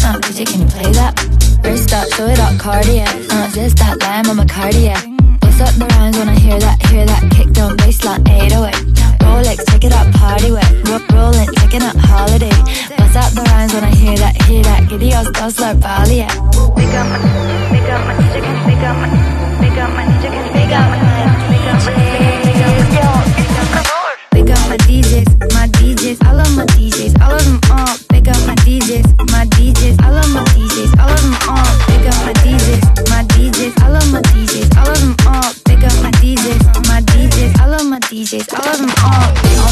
DJ, can you play that? First up, show it up, cardio. Just that line, I'm a cardio. Bust up the rhymes when I hear that kick down bassline 808. Rolex, take it up, party with. Rollin', taking up holiday. Bust up the rhymes when I hear that giddy us, like Bali, yeah. Big up my DJ, can you big up my DJ, can you big up my DJ, big up my DJs, I love my DJs, I love them all. Big up my DJs, I love my DJs, I love them all. Big up my DJs, I love my DJs, I love them all. Big up my DJs, I love my DJs, I love them all.